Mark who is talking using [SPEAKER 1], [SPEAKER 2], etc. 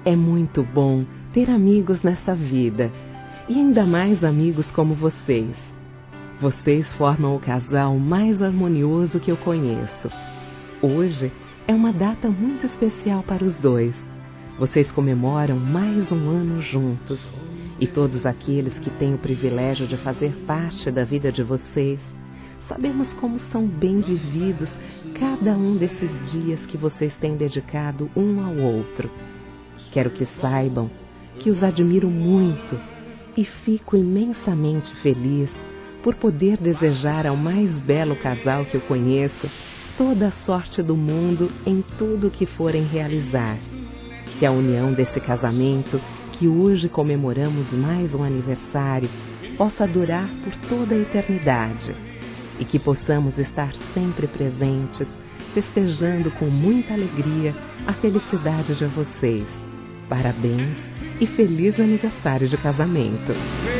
[SPEAKER 1] É muito bom ter amigos nessa vida, e ainda mais amigos como vocês. Vocês formam o casal mais harmonioso que eu conheço. Hoje é uma data muito especial para os dois. Vocês comemoram mais um ano juntos. E todos aqueles que têm o privilégio de fazer parte da vida de vocês, sabemos como são bem vividos cada um desses dias que vocês têm dedicado um ao outro. Quero que saibam que os admiro muito e fico imensamente feliz por poder desejar ao mais belo casal que eu conheço toda a sorte do mundo em tudo o que forem realizar. Que a união desse casamento, que hoje comemoramos mais um aniversário, possa durar por toda a eternidade e que possamos estar sempre presentes, festejando com muita alegria a felicidade de vocês. Parabéns e feliz aniversário de casamento!